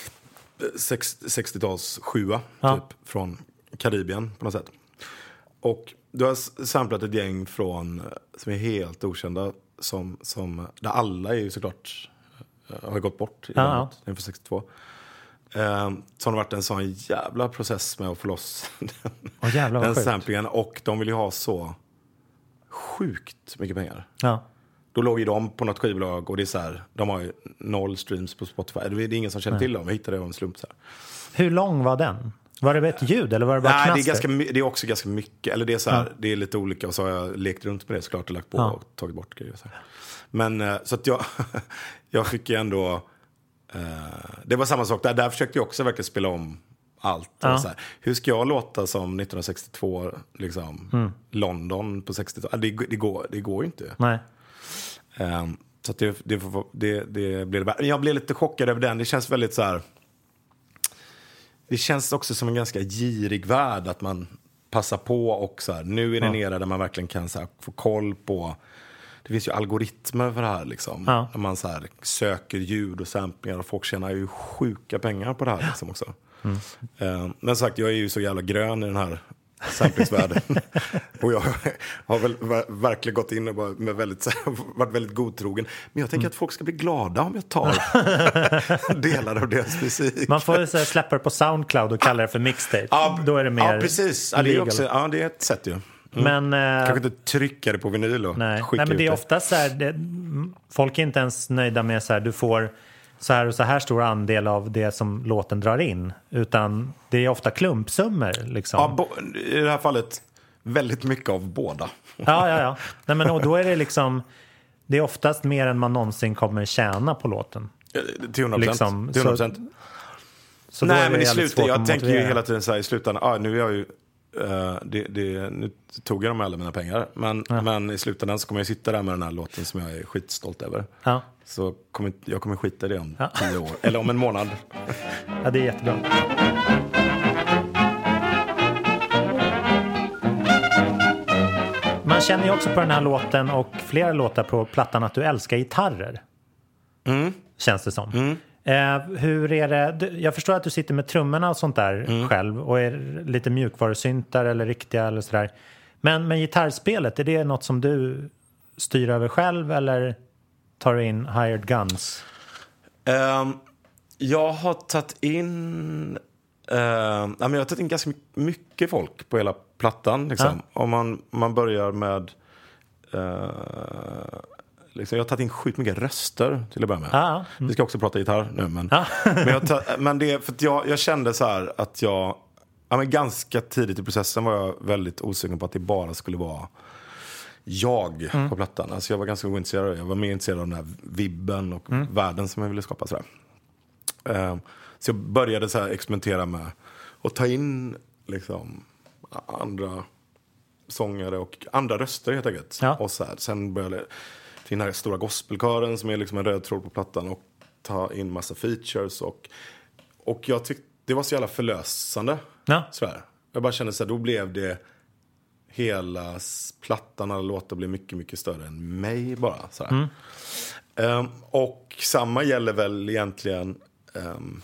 sextiotals sjua, ja. typ, från Karibien på något sätt. Och du har samplat ett gäng från, som är helt okända, som, som, där alla är ju såklart har gått bort i ja, landet, ja. inför sextiotvå. Eh, så har det varit en sån jävla process med att få loss den, oh, jävlar, den samplingen. Och de vill ju ha så sjukt mycket pengar. Ja. Då låg ju de på något skivbolag och det är så här, de har ju noll streams på Spotify. Det är ingen som känner Nej. till dem. Jag hittade det av en slump så här. Hur lång var den? Var det ett ljud eller var det bara Nej, knaster? det är, ganska, det är också ganska mycket. Eller det är så här, ja. det är lite olika. Och så har jag lekt runt med det såklart och lagt på ja. och tagit bort grejer. Så här. Men så att jag, jag fick ju ändå... Uh, det var samma sak där. Där försökte jag också verkligen spela om allt. Ja. Så här. Hur ska jag låta som nittonhundrasextiotvå liksom, mm. London på sextiotalet? Det, det, går, det går ju inte. Nej. Um, så att det, det, det, det blev det. Jag blev lite chockad över den. Det känns väldigt så här... Det känns också som en ganska girig värld att man passar på och så här, nu är det ja. nere där man verkligen kan så här, få koll på. Det finns ju algoritmer för det här liksom. Ja. När man så här, söker ljud och samplingar och folk tjänar ju sjuka pengar på det här liksom också. Mm. Uh, men sagt, jag är ju så jävla grön i den här samplingsvärlden. Och jag har väl verkligen gått in och bara med väldigt, varit väldigt godtrogen. Men jag tänker mm. att folk ska bli glada om jag tar delar av deras musik. Man får så här, släppa det på SoundCloud och kalla det för mixtape. Ja, då är det mer ja, precis. Ja, det är också, ja, det är ett sätt ju. Mm. Men, kanske inte trycka det på vinyl och nej. skicka nej, men det är ofta så här, det, folk är inte ens nöjda med så här, du får så här och så här stor andel av det som låten drar in, utan det är ofta klumpsummor liksom. Ja, bo- i det här fallet väldigt mycket av båda. Ja, ja, ja. Nej, men och då är det liksom, det är oftast mer än man någonsin kommer tjäna på låten. Till hundra procent. Liksom. till hundra procent. Så, så nej, men i slutet, jag tänker ju hela tiden så här i slutändan, ah, nu är jag ju Uh, det, det, nu tog jag de alla mina pengar. Men, ja. men i slutändan så kommer jag sitta där med den här låten som jag är skitstolt över. Ja. Så kommer, jag kommer skita i det om ja. tio år. Eller om en månad. Ja, det är jättebra. Man känner ju också på den här låten och flera låtar på plattan att du älskar gitarrer. Mm. Känns det som. Mm. Eh, hur är det? Jag förstår att du sitter med trummorna och sånt där mm. själv och är lite mjukvarusyntar eller riktiga eller sådär. Men, men gitarrspelet, är det något som du styr över själv eller tar du in hired guns? Um, jag har tagit in uh, jag har tagit in ganska mycket folk på hela plattan liksom. Ja. Om man, man börjar med uh, liksom, jag har tagit in sjukt mycket röster till att börja med. Ah, mm. Vi ska också prata gitarr nu. Men, ah. men, jag ta, men det är för att jag, jag kände så här att jag... Ja, men ganska tidigt i processen var jag väldigt osäker på att det bara skulle vara jag mm. på plattan. Alltså jag var ganska ointresserad. Jag var mer intresserad av den här vibben och mm. världen som jag ville skapa. Så, uh, så jag började så här experimentera med att ta in liksom, andra sångare och andra röster helt enkelt. Ja. Och så här, sen började jag... till den här stora gospelkören som är liksom en röd tråd på plattan och ta in massa features och, och jag tyckte det var så jävla förlösande. Ja. Sådär. Jag bara kände så här, då blev det hela plattan eller låtar blir mycket, mycket större än mig bara. Sådär. Mm. Um, och samma gäller väl egentligen um,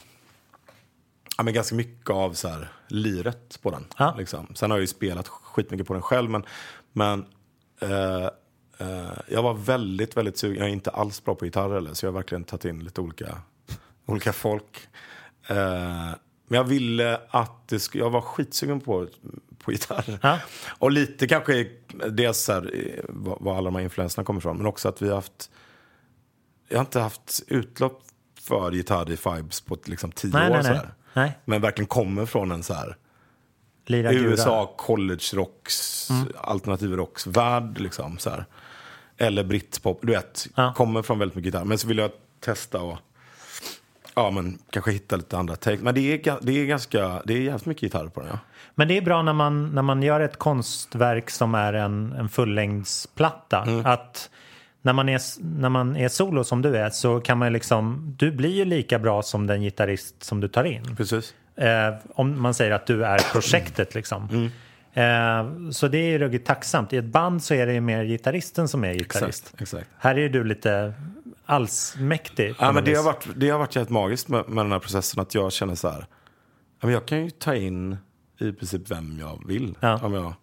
ja, men ganska mycket av så här, liret på den. Ja. Liksom. Sen har jag ju spelat skitmycket på den själv, men, men uh, uh, jag var väldigt, väldigt sugen. Jag är inte alls bra på gitarr eller, så jag har verkligen tagit in lite olika, olika folk. Uh, men jag ville att det sk- jag var skitsugen på, på gitarr. Ja. Och lite kanske dels så här, var alla de här influenserna kommer ifrån, men också att vi har haft jag har inte haft utlopp för gitarr i Fibes på liksom tio nej, år nej, nej. Nej. Men verkligen kommer från en så här Lira U S A college rocks mm. alternativ rocks värld liksom så här. Eller britpop, du vet, ja. Kommer från väldigt mycket gitarr, men så vill jag testa och ja, men kanske hitta lite andra take. Men det är det är ganska det är jävligt mycket gitarr på den, ja. Men det är bra när man när man gör ett konstverk som är en en fullängdsplatta mm. att när man är när man är solo som du är, så kan man liksom du blir ju lika bra som den gitarrist som du tar in. Precis. Eh, om man säger att du är projektet liksom. Mm. Eh, så det är ju ruggigt tacksamt. I ett band så är det ju mer gitarristen som är gitarrist. Exakt, exakt. Här är du lite allsmäktig. Ja, men det har varit det har varit helt magiskt med, med den här processen, att jag känner så här. Jag kan ju ta in i princip vem jag vill. Ja. Om jag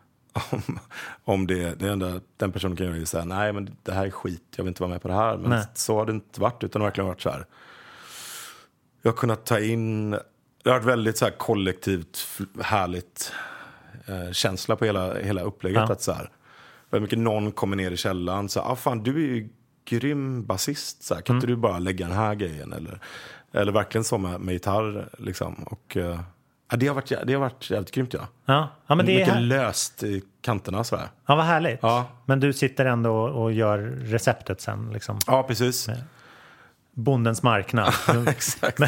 Om, om det, det enda den personen kan göra är säga nej, men det här är skit, jag vill inte vara med på det här. Men nej. Så har det inte varit, utan det har verkligen varit så här. Jag har kunnat ta in, det har varit väldigt så här kollektivt härligt eh, känsla på hela, hela upplägget. Ja. Att så här, väldigt mycket någon kommer ner i källaren så ah fan, du är ju grym basist, så här, kan mm. inte du bara lägga den här grejen eller, eller verkligen så med, med gitarr liksom. Och eh, ja, det har varit det har varit jävligt grymt, ja. Ja, ja men det mycket är löst i kanterna så här. Ja, vad härligt. Ja. Men du sitter ändå och gör receptet sen liksom. Ja, precis. Bondens marknad. Exakt.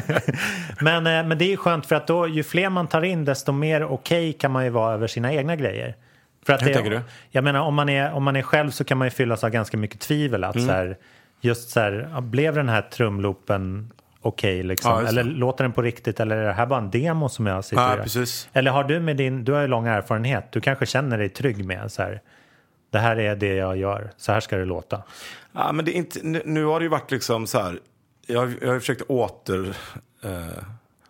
men men men det är ju skönt, för att då ju fler man tar in, desto mer okej okay kan man ju vara över sina egna grejer. För att hur det, tänker du? Jag menar, om man är om man är själv så kan man ju fyllas av ganska mycket tvivel att mm. så här, just så här, blev den här trumloopen okej okay, liksom. Ja, eller låter den på riktigt, eller är det här bara en demo som jag sitter ja, i? Precis. Eller har du med din, du har ju lång erfarenhet, du kanske känner dig trygg med så här, det här är det jag gör, så här ska det låta. Ja, men det är inte, nu, nu har det ju varit liksom så här, jag, jag har försökt åter eh,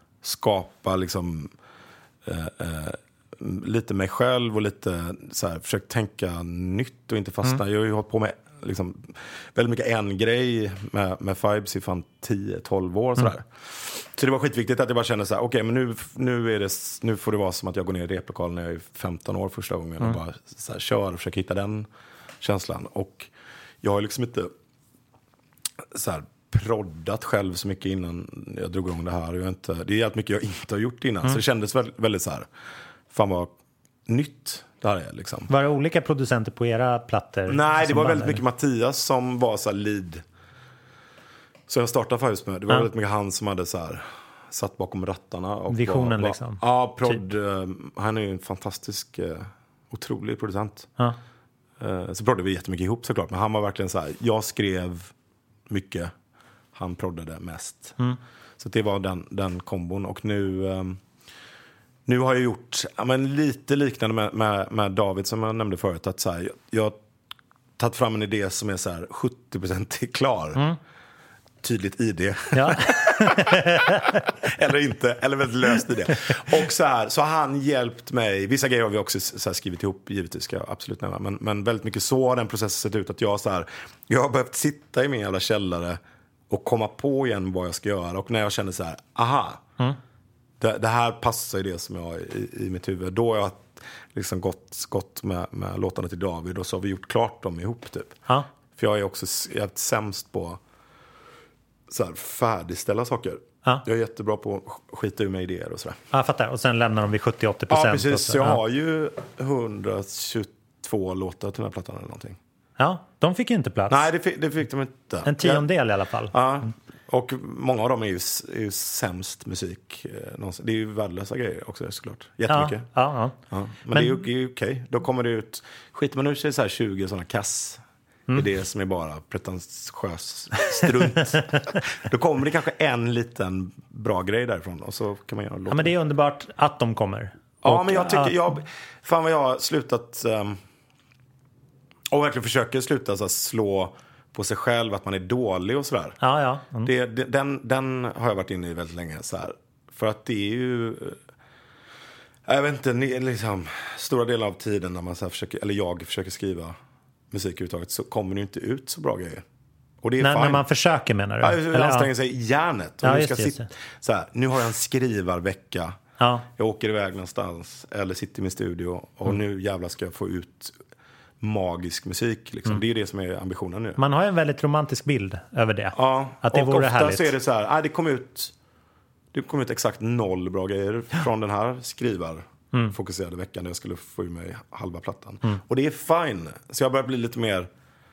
skapa liksom eh, eh, lite mig själv och lite så här, försökt tänka nytt och inte fastna. Mm. Jag har ju hållit på med liksom väldigt mycket en grej med, med Fibes i fan tio tolv år sådär. Mm. Så det var skitviktigt att jag bara kände så här, okej, okay, men nu, nu, är det, nu får det vara som att jag går ner i replokalen när jag är femton år första gången mm. och bara så här, kör och försöker hitta den känslan. Och jag har liksom inte så här proddat själv så mycket innan jag drog igång det här. Jag inte, det är jävligt mycket jag inte har gjort innan. Mm. Så det kändes väldigt, väldigt så här, fan vad nytt det här är liksom. Var det olika producenter på era plattor? Nej, det var väldigt mycket Mattias som var så här lead. Så jag startade Fibes med. Det var ja. väldigt mycket han som hade så här satt bakom rattarna. Och visionen var, liksom. Ja, prod, typ. uh, han är ju en fantastisk, uh, otrolig producent. Ja. Uh, så proddade vi jättemycket ihop såklart. Men han var verkligen så här, jag skrev mycket, han proddade mest. Mm. Så det var den, den kombon. Och nu... Um, Nu har jag gjort ja, men lite liknande med, med, med David som jag nämnde förut. Att så här, jag, jag har tagit fram en idé som är så här sjuttio procent klar. Mm. Tydligt I D. Ja. eller inte, eller väldigt löst I D. Och så här, så har han hjälpt mig. Vissa grejer har vi också så här skrivit ihop, givetvis ska jag absolut nämna. Men, men väldigt mycket så har den processen sett ut att jag så här, jag har behövt sitta i min jävla källare och komma på igen vad jag ska göra. Och när jag känner så här, aha. Mm. Det, det här passar ju det som jag har i, i mitt huvud. Då har jag liksom gått, gått med, med låtarna till David och så har vi gjort klart dem ihop typ. Ha? För jag är också jag är sämst på så här, färdigställa saker. Ha? Jag är jättebra på att skita ur med idéer och sådär. Ja, jag fattar. Och sen lämnar de vid sjuttio till åttio procent. Ja, precis. Så, jag ja. har ju hundratjugotvå låtar till den här plattan eller någonting. Ja, de fick ju inte plats. Nej, det fick, det fick de inte. En tiondel i alla fall. Ja, mm. Och många av dem är ju, är ju sämst musik. Det är ju värdelösa grejer också såklart. Jättemycket. Ja, ja, ja. Ja. Men, Men det är ju, är ju okej. Okay. Då kommer det ut... Skit man nu sig så här tjugo sådana kass. Mm. Det är det som är bara pretentiös strunt. Då kommer det kanske en liten bra grej därifrån. Och så kan man göra låta. Ja, men det är underbart att de kommer. Ja, och, men jag tycker, att... jag, fan vad jag har slutat, um, och verkligen försöker sluta så här, slå på sig själv att man är dålig och sådär. Ja, ja. Mm. Det, det, den, den har jag varit inne i väldigt länge så här. För att det är ju, jag vet inte, liksom, stora delar av tiden när man så här försöker, eller jag försöker skriva musik överhuvudtaget, så kommer det inte ut så bra grejer. Och det är när, fine. när man försöker, menar du? Ja, eller anstränger ja. sig i hjärnet. Och Ja, nu, just ska det, sit, så här, nu har jag en skrivarvecka. Ja. Jag åker iväg någonstans eller sitter i min studio och mm. nu jävlar ska jag få ut magisk musik. Liksom. Mm. Det är det som är ambitionen nu. Man har ju en väldigt romantisk bild över det. Ja, att det och vore ofta härligt. så är det så här, ah, det kom ut det kom ut exakt noll bra grejer från den här skrivar mm. fokuserade veckan där jag skulle få i mig halva plattan. Mm. Och det är fine. Så jag börjar bli lite mer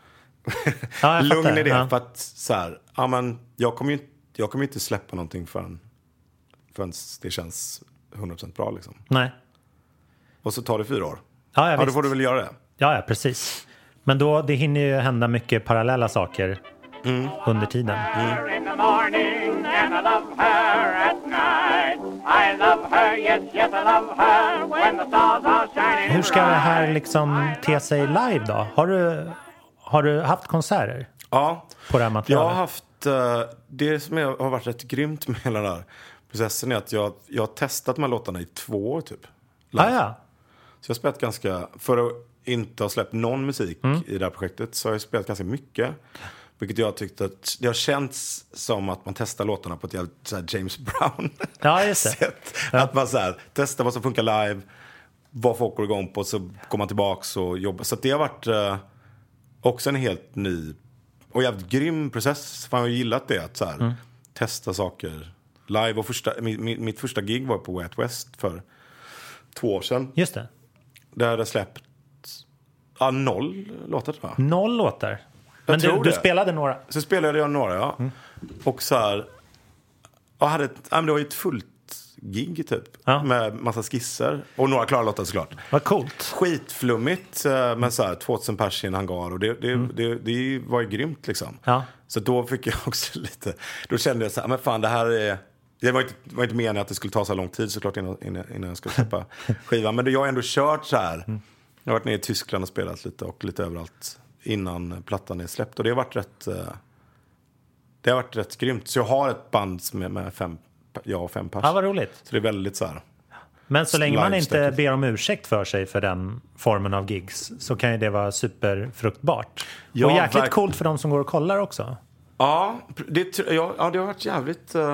ja, lugn fattar. i det. Ja. För att så här, ja, men jag kommer ju jag kommer inte släppa någonting förrän, förrän det känns hundra procent bra liksom. Nej. Och så tar det fyra år. Ja, ja, då får du väl göra det. Ja, ja, precis. Men då, det hinner ju hända mycket parallella saker mm. under tiden. Mm. In the morning and I love her at night. I love her, yes, yes, I love her when the stars are shining. Hur ska det här liksom te sig live då? Har du, har du haft konserter? Ja, på det här materialet? Jag har haft, uh, det som jag har varit rätt grymt med hela den här processen är att jag, jag har testat de här låtarna i två år typ. Ah, ja. Så jag har spelat ganska, för att inte ha släppt någon musik mm. i det här projektet, så har jag spelat ganska mycket. Vilket jag tyckte att det har känts som att man testar låtarna på ett jävligt så här James Brown ja, just det. sätt. Ja. Att man så här, testar vad som funkar live, vad folk går igång på, så går man tillbaks och jobbar. Så det har varit uh, också en helt ny och jävligt grym process. För jag har gillat det, att så här, mm. testa saker live. Och första, mitt, mitt första gig var på Way Out West för två år sedan. Just det. Där hade jag släppt ja, noll låtar tror jag. Noll låtar? Men du, du spelade några? Så spelade jag några, ja. Mm. Och så här, jag hade ett, ja, men det var ju ett fullt gig typ. Ja. Med massa skisser. Och några klara låtar såklart. Vad coolt. Skitflummigt, men så här, tvåtusen pers i en hangar. Och det, det, mm. det, det var ju grymt liksom. Ja. Så då fick jag också lite, då kände jag så här, men fan det här är, det var inte, var inte meningen att det skulle ta så lång tid såklart innan, innan, innan jag skulle släppa skivan. Men jag har ändå kört så här. Mm. Jag har varit nere i Tyskland och spelat lite och lite överallt innan plattan är släppt. Och det har varit rätt, det har varit rätt grymt. Så jag har ett band med, med fem, jag och fem pers. Ja, vad roligt. Så det är väldigt så här. Men så länge man inte ber om ursäkt för sig för den formen av gigs, så kan ju det vara superfruktbart. Ja, och jäkligt verk- coolt för de som går och kollar också. Ja, det, ja, ja, det har varit jävligt uh,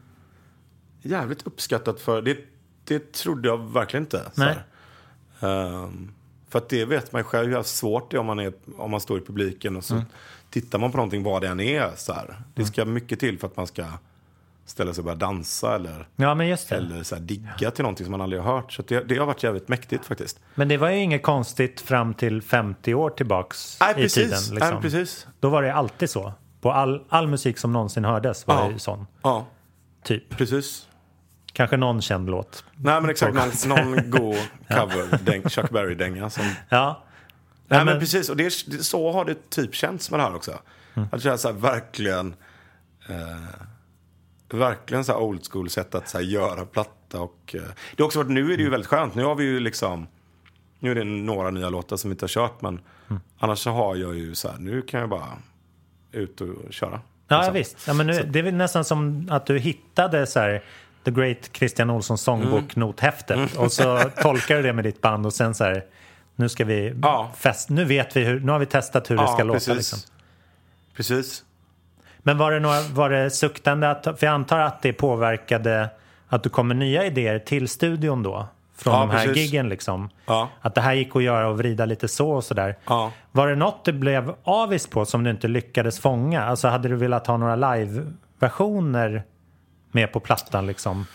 jävligt uppskattat för det, det trodde jag verkligen inte. Nej. Så um, för att det vet man själv hur svårt det är om man, är, om man står i publiken och så mm. tittar man på någonting, vad det än är. Så här. Det ska mm. mycket till för att man ska ställa sig och börja dansa eller, ja, men just det. eller så här, digga till någonting som man aldrig har hört. Så det, det har varit jävligt mäktigt faktiskt. Men det var ju inget konstigt fram till femtio år tillbaks Nej, i precis. tiden. Liksom. Nej, precis. Då var det alltid så. På all, all musik som någonsin hördes var ja. det ju sån. Ja, typ. Precis. Kanske någon känd låt. Nej, men exakt. Någon, någon god cover, den, Chuck Berry-dänga. Som... Ja. Nej, men, men precis. Och det, det, så har det typ känts med det här också. Mm. Att det är så här, verkligen... Eh, verkligen så här old school sätt att så här, göra platta. Och, eh, det har också varit, nu är det ju väldigt skönt. Nu har vi ju liksom... Nu är det några nya låtar som vi inte har kört. Men mm. annars så har jag ju så här... Nu kan jag bara ut och köra. Ja, liksom. Visst. Ja, men nu, det är väl nästan som att du hittade så här... The Great Christian Olsson sångbok, mm. nothäftet. Mm. Och så tolkar du det med ditt band och sen så här, nu ska vi ja. fest, nu vet vi hur, nu har vi testat hur ja, det ska precis. låta liksom. Precis. Men var det några, var det suktande att, för jag antar att det påverkade att du kom med nya idéer till studion då från ja, de här precis. giggen liksom. Ja. Att det här gick att göra och vrida lite så och sådär. Ja. Var det något du blev avis på som du inte lyckades fånga? Alltså hade du velat ha några live-versioner med på plattan liksom?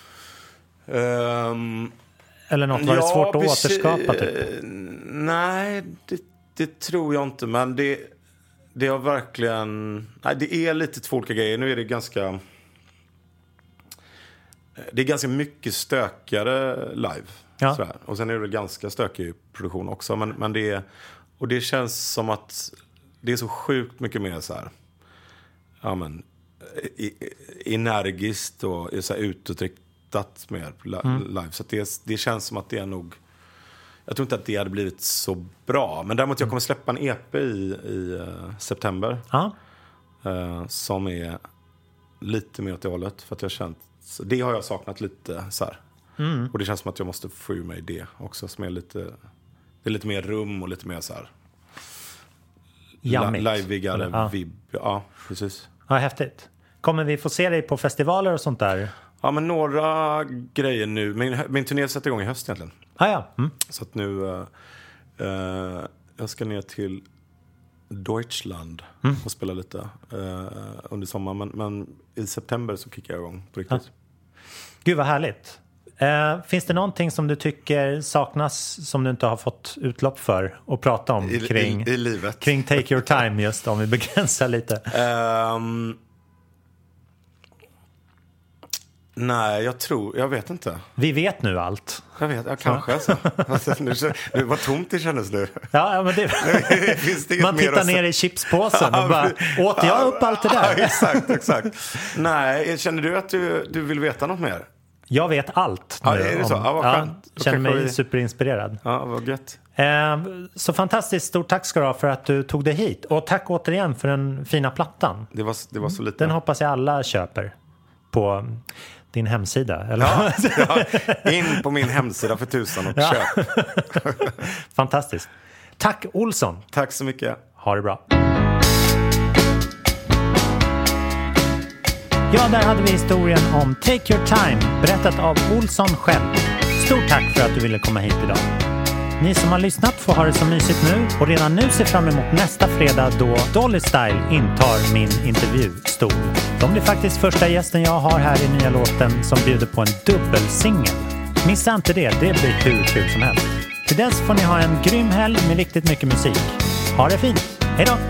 Um, Eller något var ja, det svårt att precis, återskapa typ? Nej, det, det tror jag inte. Men det, det har verkligen... Nej, det är lite två olika grejer. Nu är det ganska... Det är ganska mycket stökigare live. Ja. Sådär. Och sen är det väl ganska stökig produktion också. Men, men det är... Och det känns som att det är så sjukt mycket mer så här... Ja, men... I, energiskt och så här utåtrikt, hittat mer mm. live. Så att det, det känns som att det är nog... Jag tror inte att det hade blivit så bra. Men däremot jag kommer släppa en E P i, i uh, september. Ja. Uh, som är lite mer åt det hållet. För att jag har känt... Det har jag saknat lite så här. Mm. Och det känns som att jag måste få ur mig det också. Som är lite... Det är lite mer rum och lite mer så här... Jammigt. La, liveigare ja. vibb. Ja, precis. Ja, häftigt. Kommer vi få se dig på festivaler och sånt där? Ja, men några grejer nu. Min, min turné sätter igång i höst egentligen. Ah, ja. Mm. Så att nu... Uh, uh, jag ska ner till Deutschland mm. och spela lite uh, under sommaren. Men, men i september så kickar jag igång på riktigt. Ja. Gud, vad härligt. Uh, finns det någonting som du tycker saknas som du inte har fått utlopp för att prata om I, kring, i, i livet? Kring Take Your Time, just om vi begränsar lite. Um, nej, jag tror, jag vet inte. Vi vet nu allt. Jag vet, ja, kanske alltså. alltså nu, nu var tomt det kändes nu. Ja, men det, det man tittar ner i chipspåsen och bara, åt jag upp allt det där? Ja, exakt, exakt. Nej, känner du att du, du vill veta något mer? Jag vet allt nu. Ja, är det så? Ja, vad skönt. Ja, känner mig vi... superinspirerad. Ja, vad gött. Eh, så fantastiskt stort tack ska du ha för att du tog dig hit. Och tack återigen för den fina plattan. Det var, det var så lite. Den hoppas jag alla köper på din hemsida. Eller? Ja, ja, in på min hemsida för tusan och ja. köp. Fantastiskt. Tack Olsson. Tack så mycket. Ha det bra. Ja, där hade vi historien om Take Your Time, berättat av Olsson själv. Stort tack för att du ville komma hit idag. Ni som har lyssnat får ha det så mysigt nu och redan nu ser fram emot nästa fredag då Dolly Style intar min intervjustol. De blir faktiskt första gästen jag har här i nya låten som bjuder på en dubbelsingel. Missa inte det, det blir hur kul som helst. Till dess får ni ha en grym helg med riktigt mycket musik. Ha det fint, hej då!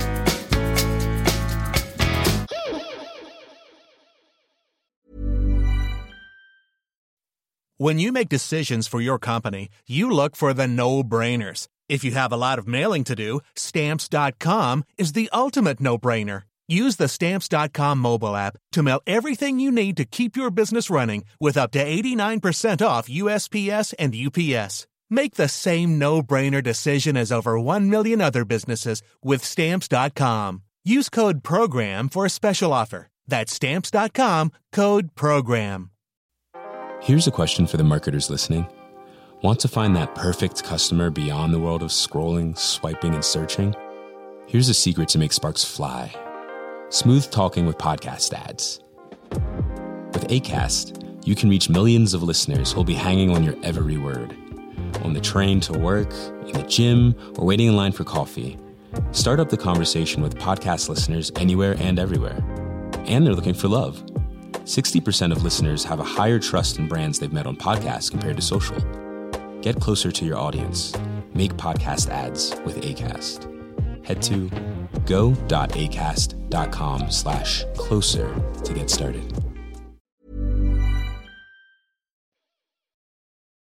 When you make decisions for your company, you look for the no-brainers. If you have a lot of mailing to do, Stamps dot com is the ultimate no-brainer. Use the Stamps dot com mobile app to mail everything you need to keep your business running with up to eighty-nine percent off U S P S and U P S. Make the same no-brainer decision as over one million other businesses with Stamps dot com. Use code PROGRAM for a special offer. That's Stamps dot com, code PROGRAM. Here's a question for the marketers listening. Want to find that perfect customer beyond the world of scrolling, swiping, and searching? Here's a secret to make sparks fly. Smooth talking with podcast ads. With Acast, you can reach millions of listeners who'll be hanging on your every word. On the train to work, in the gym, or waiting in line for coffee. Start up the conversation with podcast listeners anywhere and everywhere. And they're looking for love. sixty percent of listeners have a higher trust in brands they've met on podcasts compared to social. Get closer to your audience. Make podcast ads with Acast. Head to go.acast.com slash closer to get started.